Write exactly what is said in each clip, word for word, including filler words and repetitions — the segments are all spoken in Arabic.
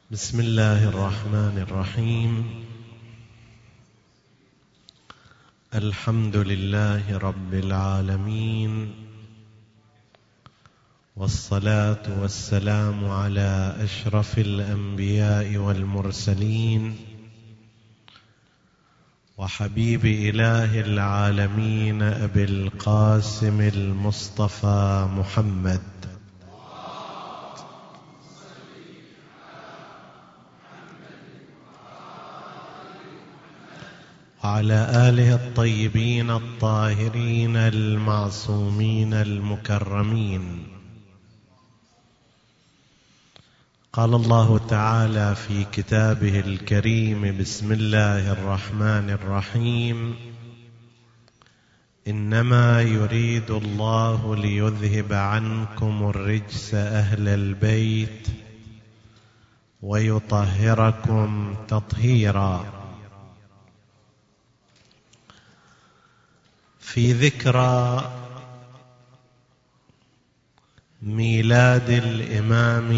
بسم الله الرحمن الرحيم. الحمد لله رب العالمين، والصلاة والسلام على أشرف الأنبياء والمرسلين وحبيب إله العالمين أبي القاسم المصطفى محمد وعلى آله الطيبين الطاهرين المعصومين المكرمين. قال الله تعالى في كتابه الكريم: بسم الله الرحمن الرحيم. إنما يريد الله ليذهب عنكم الرجس أهل البيت ويطهركم تطهيرا. في ذكرى ميلاد الإمام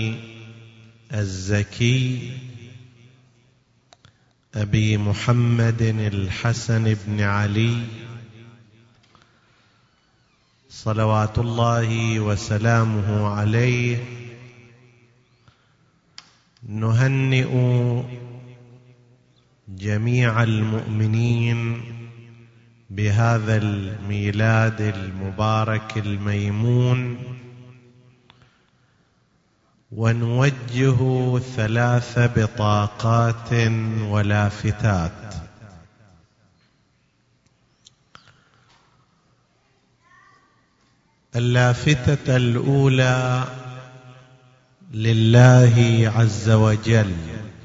الزكي أبي محمد الحسن بن علي صلوات الله وسلامه عليه، نهنئ جميع المؤمنين بهذا الميلاد المبارك الميمون، ونوجه ثلاث بطاقات ولافتات. اللافتة الأولى لله عز وجل،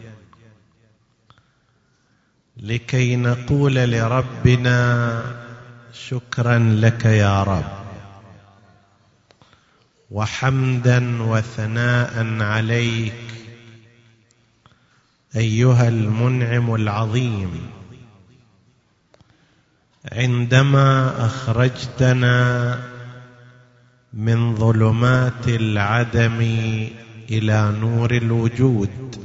لكي نقول لربنا: شكرا لك يا رب، وحمدا وثناء عليك أيها المنعم العظيم، عندما أخرجتنا من ظلمات العدم إلى نور الوجود،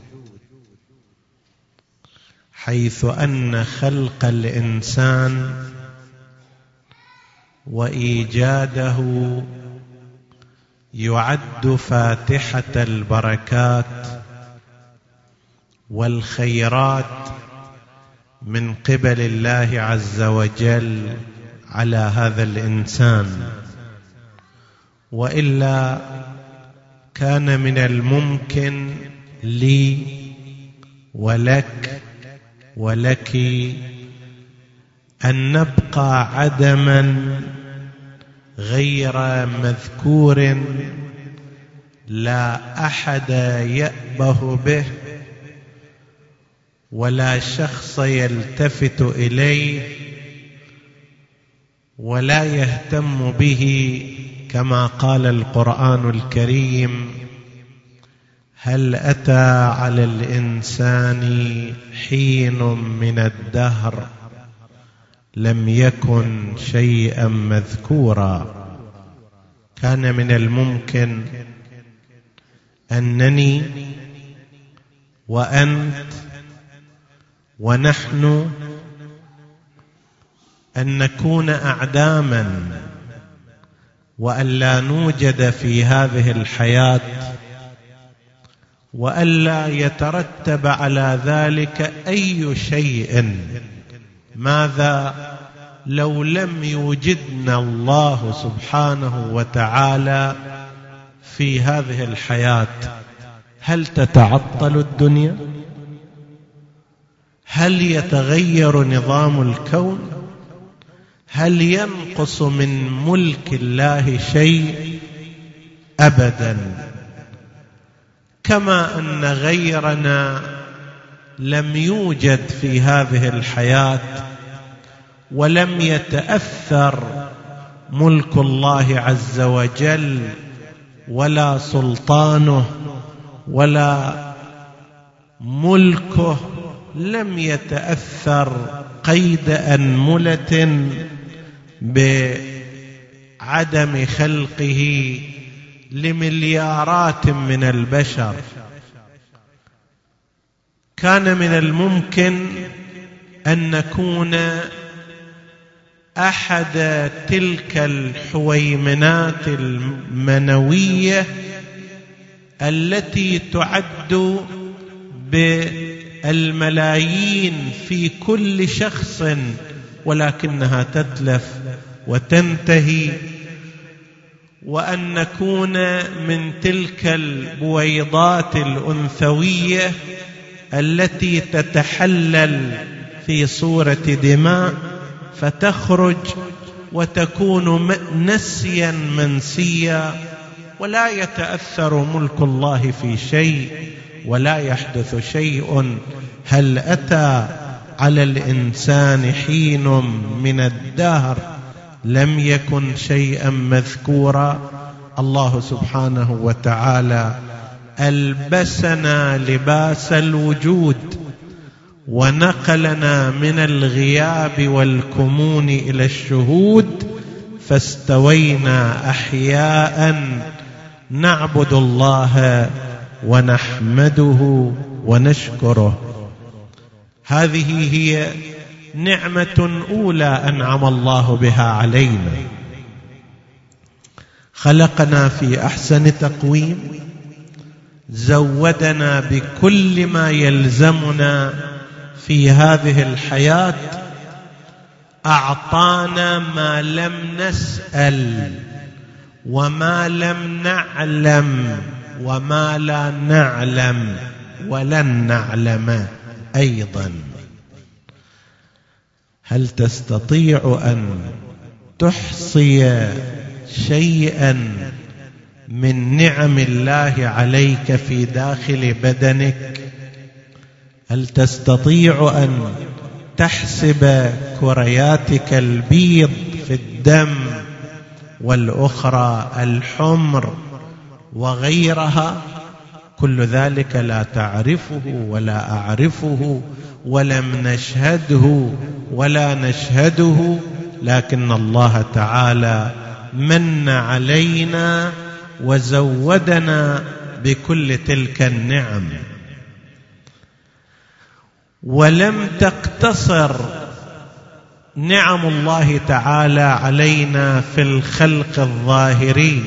حيث أن خلق الإنسان وإيجاده يعد فاتحة البركات والخيرات من قبل الله عز وجل على هذا الإنسان، وإلا كان من الممكن لي ولك ولك أن نبقى عدما غير مذكور لا أحد يأبه به ولا شخص يلتفت إليه ولا يهتم به، كما قال القرآن الكريم: هل أتى على الإنسان حين من الدهر لم يكن شيئا مذكورا. كان من الممكن أنني وأنت ونحن أن نكون أعداما، وأن لا نوجد في هذه الحياة، وألا يترتب على ذلك أي شيء. ماذا لو لم يوجدنا الله سبحانه وتعالى في هذه الحياة؟ هل تتعطل الدنيا؟ هل يتغير نظام الكون؟ هل ينقص من ملك الله شيء؟ أبدا. كما أن غيرنا لم يوجد في هذه الحياة ولم يتأثر ملك الله عز وجل ولا سلطانه ولا ملكه، لم يتأثر قيد أنملة بعدم خلقه لمليارات من البشر. كان من الممكن أن نكون أحد تلك الحويمنات المنوية التي تعد بالملايين في كل شخص، ولكنها تتلف وتنتهي، وأن نكون من تلك البويضات الأنثوية التي تتحلل في صورة دماء فتخرج وتكون نسيا منسيا، ولا يتأثر ملك الله في شيء ولا يحدث شيء. هل أتى على الإنسان حين من الدهر لم يكن شيئا مذكورا؟ الله سبحانه وتعالى ألبسنا لباس الوجود ونقلنا من الغياب والكمون إلى الشهود، فاستوينا أحياء نعبد الله ونحمده ونشكره. هذه هي نعمة أولى أنعم الله بها علينا، خلقنا في أحسن تقويم، زودنا بكل ما يلزمنا في هذه الحياة، أعطانا ما لم نسأل وما لم نعلم وما لا نعلم ولن نعلم أيضا. هل تستطيع أن تحصي شيئا من نعم الله عليك في داخل بدنك؟ هل تستطيع أن تحسب كرياتك البيض في الدم والأخرى الحمر وغيرها؟ كل ذلك لا تعرفه ولا أعرفه ولم نشهده ولا نشهده، لكن الله تعالى من علينا وزودنا بكل تلك النعم. ولم تقتصر نعم الله تعالى علينا في الخلق الظاهري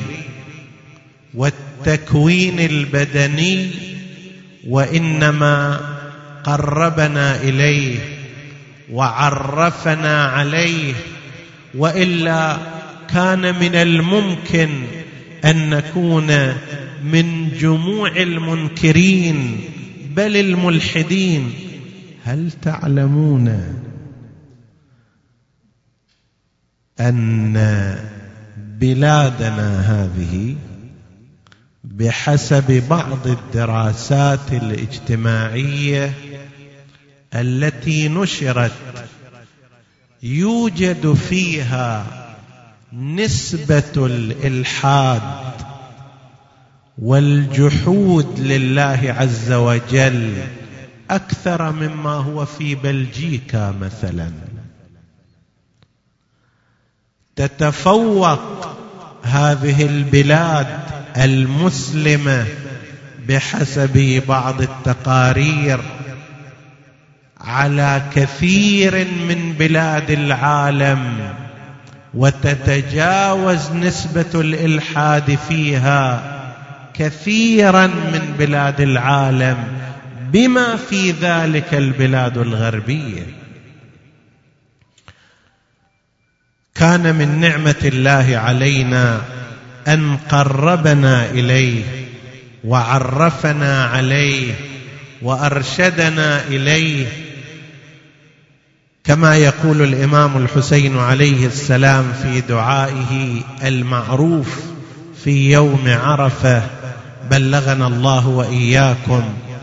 والتكوين البدني، وإنما قربنا إليه وعرفنا عليه، وإلا كان من الممكن أن نكون من جموع المنكرين بل الملحدين. هل تعلمون أن بلادنا هذه بحسب بعض الدراسات الاجتماعية التي نشرت يوجد فيها نسبة الإلحاد والجحود لله عز وجل أكثر مما هو في بلجيكا مثلا؟ تتفوق هذه البلاد المسلمة بحسب بعض التقارير على كثير من بلاد العالم، وتتجاوز نسبة الإلحاد فيها كثيرا من بلاد العالم، بما في ذلك البلاد الغربية. كان من نعمة الله علينا أن قربنا إليه وعرفنا عليه وأرشدنا إليه، كما يقول الإمام الحسين عليه السلام في دعائه المعروف في يوم عرفة: بلغنا الله وإياكم،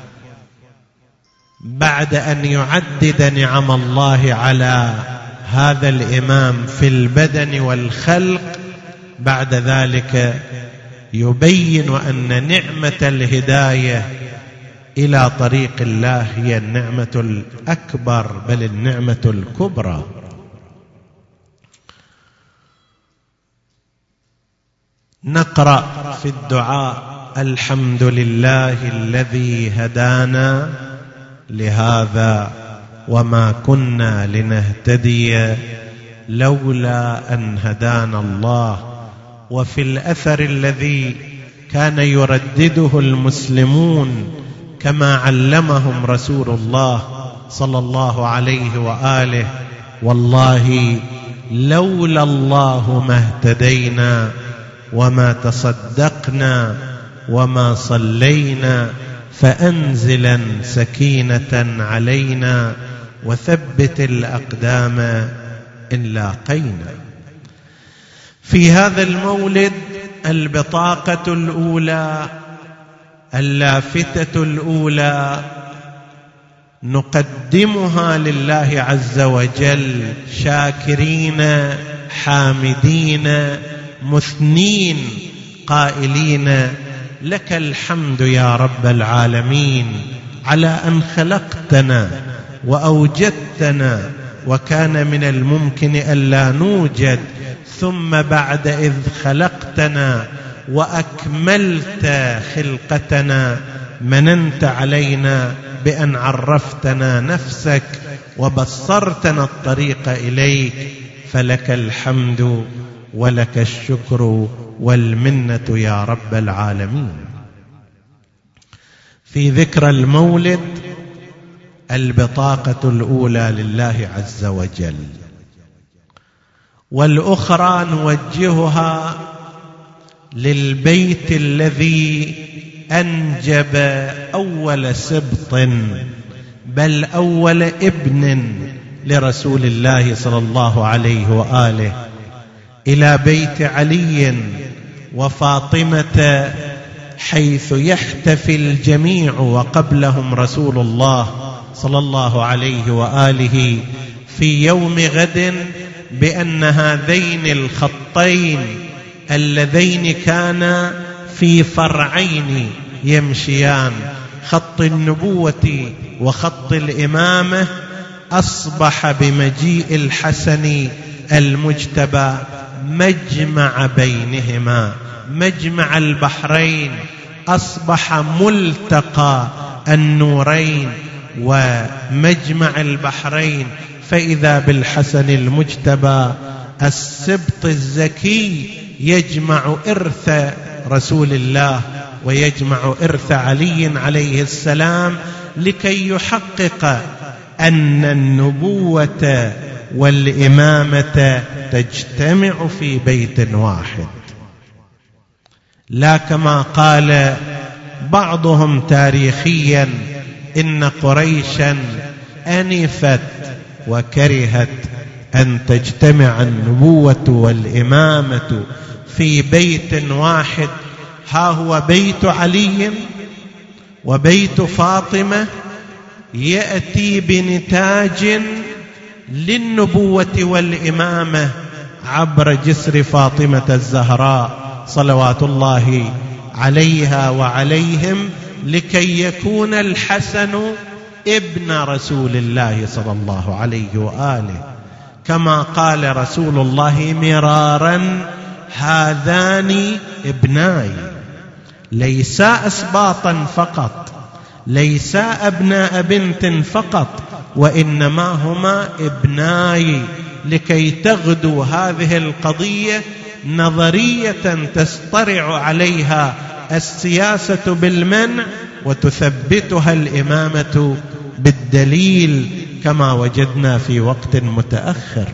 بعد أن يعدد نعم الله على هذا الإمام في البدن والخلق، بعد ذلك يبين أن نعمة الهداية إلى طريق الله هي النعمة الأكبر، بل النعمة الكبرى. نقرأ في الدعاء: الحمد لله الذي هدانا لهذا وما كنا لنهتدي لولا أن هدانا الله. وفي الأثر الذي كان يردده المسلمون كما علمهم رسول الله صلى الله عليه وآله: والله لولا الله ما اهتدينا وما تصدقنا وما صلينا، فأنزلا سكينة علينا وثبت الأقدام إن لاقينا. في هذا المولد البطاقة الأولى، اللافتة الأولى، نقدمها لله عز وجل شاكرين حامدين مثنين قائلين: لك الحمد يا رب العالمين على أن خلقتنا وأوجدتنا، وكان من الممكن ألا نوجد، ثم بعد إذ خلقتنا وأكملت خلقتنا مننت علينا بأن عرفتنا نفسك وبصرتنا الطريق إليك، فلك الحمد ولك الشكر والمنة يا رب العالمين. في ذكرى المولد البطاقة الأولى لله عز وجل، والأخرى نوجهها للبيت الذي أنجب أول سبط، بل أول ابن لرسول الله صلى الله عليه وآله، إلى بيت علي وفاطمة، حيث يحتفي الجميع وقبلهم رسول الله صلى الله عليه وآله في يوم غد بأن هذين الخطين اللذين كانا في فرعين يمشيان، خط النبوة وخط الإمامة، أصبح بمجيء الحسن المجتبى مجمع بينهما، مجمع البحرين، أصبح ملتقى النورين ومجمع البحرين. فإذا بالحسن المجتبى السبط الزكي يجمع إرث رسول الله ويجمع إرث علي عليه السلام، لكي يحقق أن النبوة والإمامة تجتمع في بيت واحد، لا كما قال بعضهم تاريخيا إن قريشا أنفت وكرهت أن تجتمع النبوة والإمامة في بيت واحد. ها هو بيت علي وبيت فاطمة يأتي بنتاج للنبوة والإمامة عبر جسر فاطمة الزهراء صلوات الله عليها وعليهم، لكي يكون الحسن ابن رسول الله صلى الله عليه وآله، كما قال رسول الله مرارا: هذان ابناي، ليسا أسباطا فقط، ليسا أبناء بنت فقط، وإنما هما ابناي، لكي تغدو هذه القضية نظرية تسترع عليها السياسة بالمنع وتثبتها الإمامة بالدليل، كما وجدنا في وقت متأخر.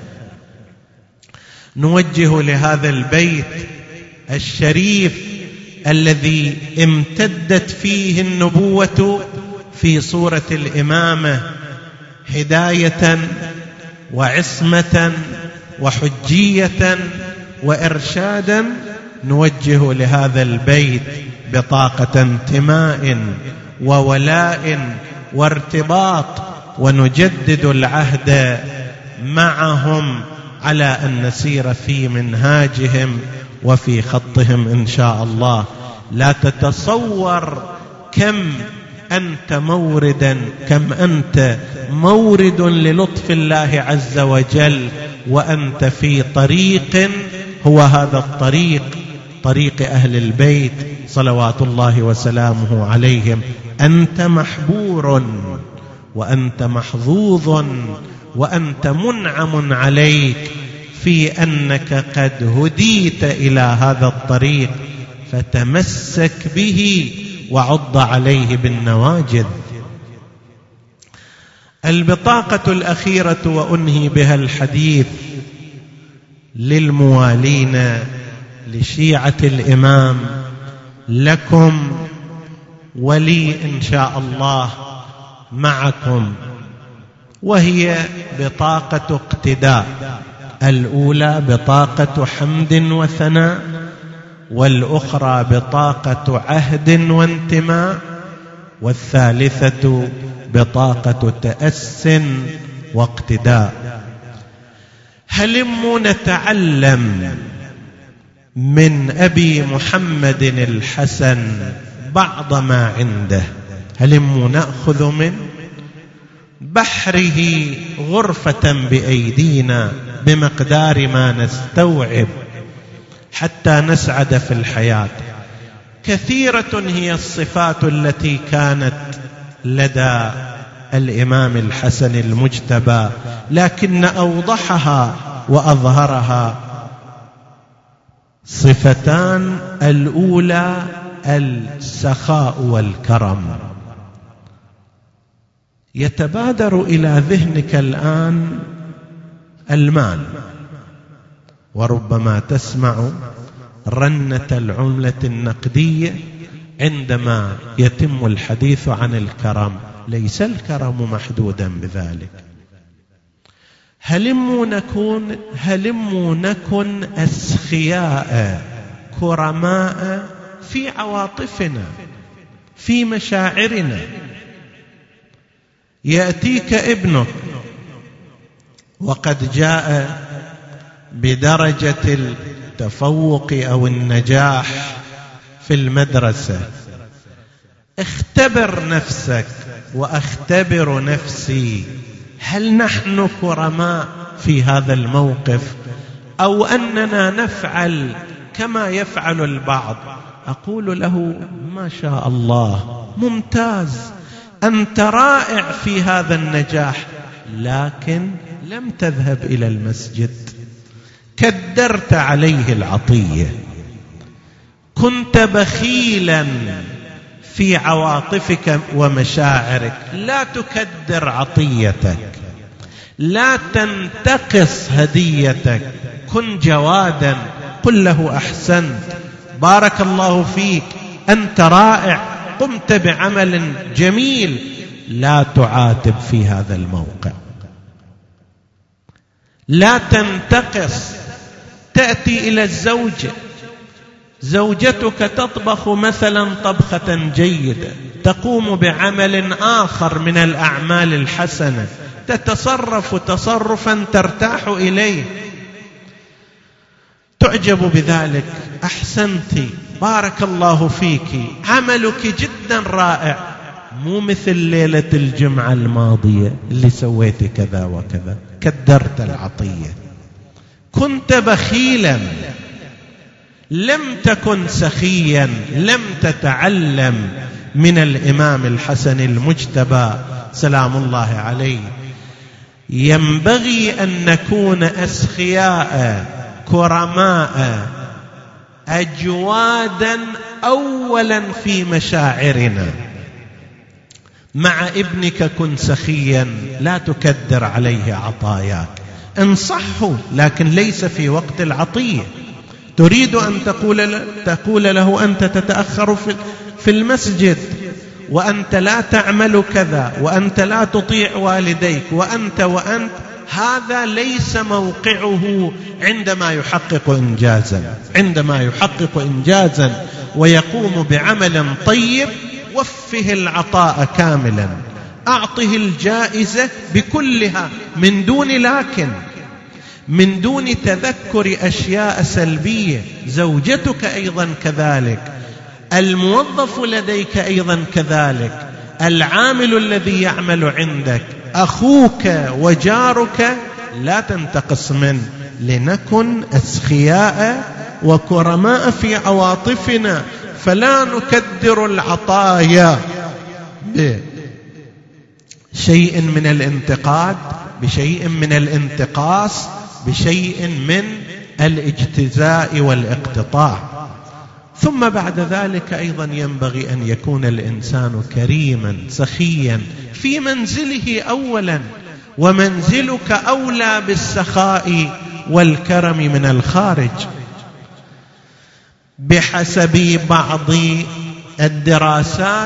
نوجه لهذا البيت الشريف الذي امتدت فيه النبوة في صورة الإمامة هداية وعصمة وحجية وإرشادا، نوجه لهذا البيت بطاقة انتماء وولاء وارتباط، ونجدد العهد معهم على أن نسير في منهاجهم وفي خطهم إن شاء الله. لا تتصور كم أنت موردا، كم أنت مورد للطف الله عز وجل، وأنت في طريق هو هذا الطريق، طريق أهل البيت صلوات الله وسلامه عليهم. أنت محبور وأنت محظوظ وأنت منعم عليك في أنك قد هديت إلى هذا الطريق، فتمسك به وعض عليه بالنواجذ. البطاقة الأخيرة وأنهي بها الحديث للموالين لشيعة الإمام، لكم ولي إن شاء الله معكم، وهي بطاقة اقتداء. الأولى بطاقة حمد وثناء، والأخرى بطاقة عهد وانتماء، والثالثة بطاقة تأس واقتداء. هلموا نتعلم من أبي محمد الحسن بعض ما عنده، هلموا نأخذ من بحره غرفة بأيدينا بمقدار ما نستوعب حتى نسعد في الحياة. كثيرة هي الصفات التي كانت لدى الإمام الحسن المجتبى، لكن أوضحها وأظهرها صفتان: الأولى السخاء والكرم. يتبادر إلى ذهنك الآن المال، وربما تسمع رنة العملة النقدية عندما يتم الحديث عن الكرم. ليس الكرم محدودا بذلك. هلموا نكون هلموا نكن أسخياء كرماء في عواطفنا، في مشاعرنا. يأتيك ابنك وقد جاء بدرجة التفوق أو النجاح في المدرسة، اختبر نفسك واختبر نفسي، هل نحن كرماء في هذا الموقف، أو أننا نفعل كما يفعل البعض؟ أقول له: ما شاء الله، ممتاز، أنت رائع في هذا النجاح، لكن لم تذهب إلى المسجد، كدرت عليه العطية، كنت بخيلا في عواطفك ومشاعرك. لا تكدر عطيتك، لا تنتقص هديتك، كن جوادا، قل له: أحسنت، بارك الله فيك، أنت رائع، قمت بعمل جميل. لا تعاتب في هذا الموقع، لا تنتقص. تأتي إلى الزوجة، زوجتك تطبخ مثلا طبخة جيدة، تقوم بعمل آخر من الأعمال الحسنة، تتصرف تصرفا ترتاح إليه، تعجب بذلك، أحسنت، بارك الله فيك، عملك جدا رائع، مو مثل ليلة الجمعة الماضية اللي سويت كذا وكذا. كدرت العطية، كنت بخيلا، لم تكن سخيا، لم تتعلم من الإمام الحسن المجتبى سلام الله عليه. ينبغي أن نكون أسخياء كرماء أجوادا أولا في مشاعرنا. مع ابنك كن سخيا، لا تكدر عليه عطاياك، انصحه، لكن ليس في وقت العطية. تريد أن تقول تقول له: أنت تتأخر في المسجد، وأنت لا تعمل كذا، وأنت لا تطيع والديك، وأنت وأنت هذا ليس موقعه عندما يحقق إنجازا. عندما يحقق إنجازا ويقوم بعمل طيب، وفه العطاء كاملا، أعطه الجائزة بكلها، من دون لكن، من دون تذكر أشياء سلبية. زوجتك أيضا كذلك، الموظف لديك أيضا كذلك، العامل الذي يعمل عندك، أخوك وجارك، لا تنتقص منه. لنكن أسخياء وكرماء في عواطفنا، فلا نكدر العطايا شيء من الانتقاد، بشيء من الانتقاص، بشيء من الاجتزاء والاقتطاع. ثم بعد ذلك أيضا ينبغي أن يكون الإنسان كريما سخيا في منزله أولا، ومنزلك أولى بالسخاء والكرم من الخارج. بحسب بعض الدراسات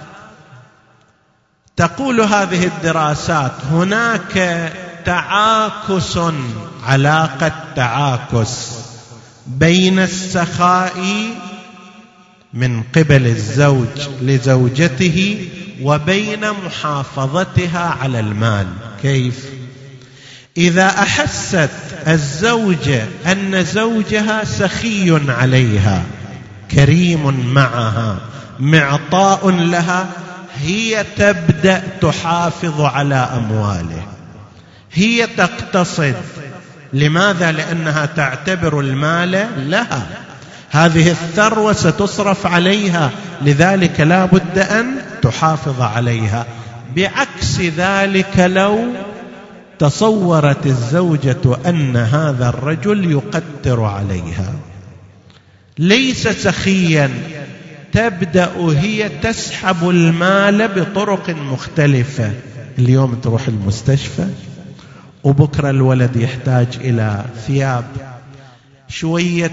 تقول هذه الدراسات هناك تعاكس، علاقة تعاكس بين السخاء من قبل الزوج لزوجته وبين محافظتها على المال. كيف؟ إذا أحست الزوجة أن زوجها سخي عليها، كريم معها، معطاء لها، هي تبدأ تحافظ على أمواله، هي تقتصد. لماذا؟ لأنها تعتبر المال لها، هذه الثروة ستصرف عليها، لذلك لا بد أن تحافظ عليها. بعكس ذلك لو تصورت الزوجة أن هذا الرجل يقتر عليها، ليس سخيا، تبدأ هي تسحب المال بطرق مختلفة. اليوم تروح المستشفى وبكرة الولد يحتاج إلى ثياب، شوية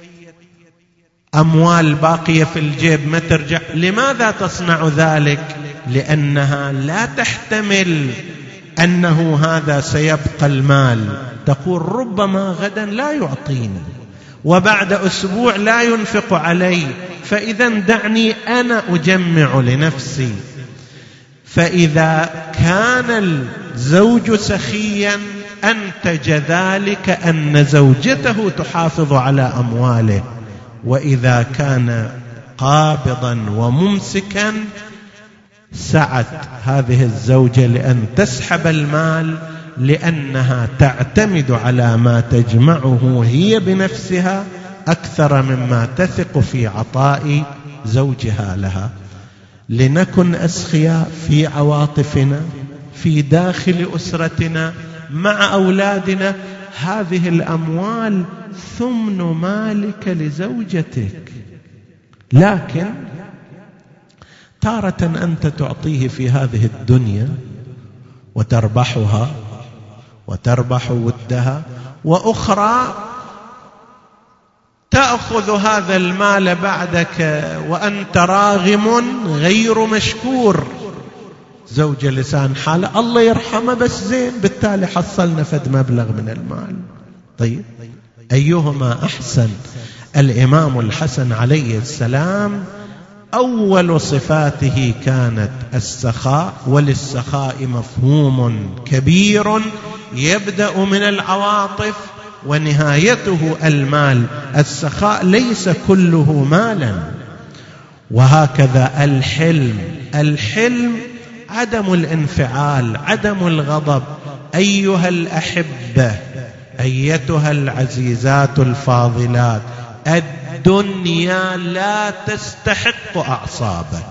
أموال باقية في الجيب ما ترجع. لماذا تصنع ذلك؟ لأنها لا تحتمل أنه هذا سيبقى المال، تقول ربما غدا لا يعطيني، وبعد أسبوع لا ينفق علي، فإذا دعني أنا أجمع لنفسي. فإذا كان الزوج سخيا أنتج ذلك أن زوجته تحافظ على أمواله، وإذا كان قابضا وممسكا سعت هذه الزوجة لأن تسحب المال، لأنها تعتمد على ما تجمعه هي بنفسها أكثر مما تثق في عطاء زوجها لها. لنكن أسخياء في عواطفنا، في داخل أسرتنا، مع أولادنا. هذه الأموال ثمن مالك لزوجتك، لكن تارة أنت تعطيه في هذه الدنيا وتربحها وتربح ودها، وأخرى تأخذ هذا المال بعدك وأنت راغم غير مشكور. زوجة لسان حالة الله يرحمه بس زين، بالتالي حصلنا فد مبلغ من المال. طيب أيهما أحسن؟ الإمام الحسن عليه السلام أول صفاته كانت السخاء، وللسخاء مفهوم كبير يبدأ من العواطف ونهايته المال. السخاء ليس كله مالا. وهكذا الحلم، الحلم عدم الانفعال، عدم الغضب. أيها الأحبة، أيتها العزيزات الفاضلات، الدنيا لا تستحق أعصابك،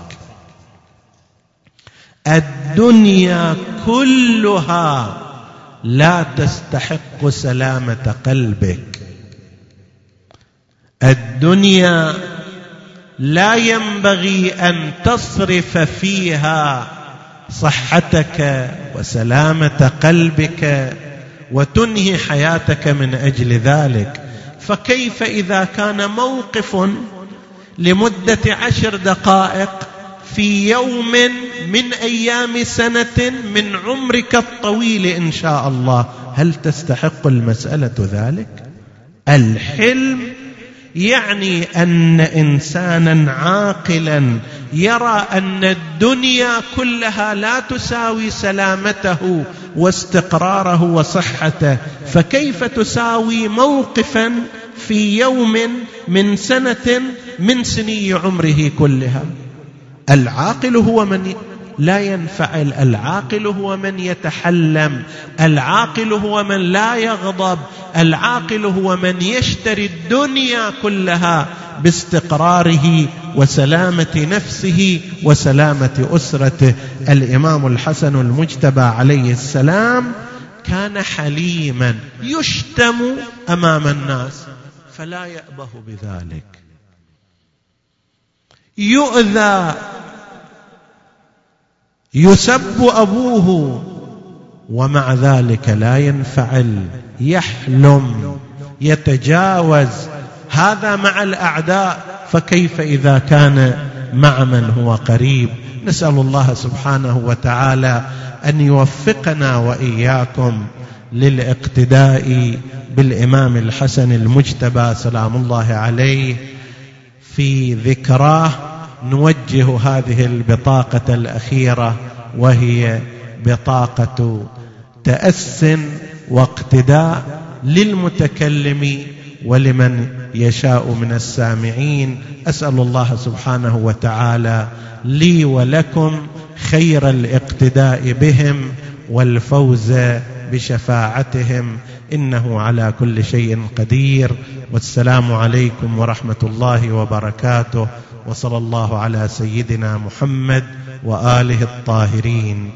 الدنيا كلها لا تستحق سلامة قلبك. الدنيا لا ينبغي أن تصرف فيها صحتك وسلامة قلبك وتنهي حياتك من أجل ذلك. فكيف إذا كان موقف لمدة عشر دقائق في يوم من أيام سنة من عمرك الطويل إن شاء الله، هل تستحق المسألة ذلك؟ الحلم يعني أن إنسانا عاقلا يرى أن الدنيا كلها لا تساوي سلامته واستقراره وصحته، فكيف تساوي موقفا في يوم من سنة من سني عمره كلها؟ العاقل هو من لا ينفعل. العاقل هو من يتحلم، العاقل هو من لا يغضب، العاقل هو من يشتري الدنيا كلها باستقراره وسلامة نفسه وسلامة أسرته. الإمام الحسن المجتبى عليه السلام كان حليما، يشتم أمام الناس فلا يأبه بذلك، يؤذى، يسب أبوه ومع ذلك لا ينفعل، يحلم، يتجاوز. هذا مع الأعداء، فكيف إذا كان مع من هو قريب؟ نسأل الله سبحانه وتعالى أن يوفقنا وإياكم للاقتداء بالإمام الحسن المجتبى سلام الله عليه. في ذكراه نوجه هذه البطاقة الأخيرة، وهي بطاقة تأس واقتداء للمتكلم ولمن يشاء من السامعين. أسأل الله سبحانه وتعالى لي ولكم خير الاقتداء بهم والفوز بشفاعتهم، إنه على كل شيء قدير. والسلام عليكم ورحمة الله وبركاته، وصلى الله على سيدنا محمد وآله الطاهرين.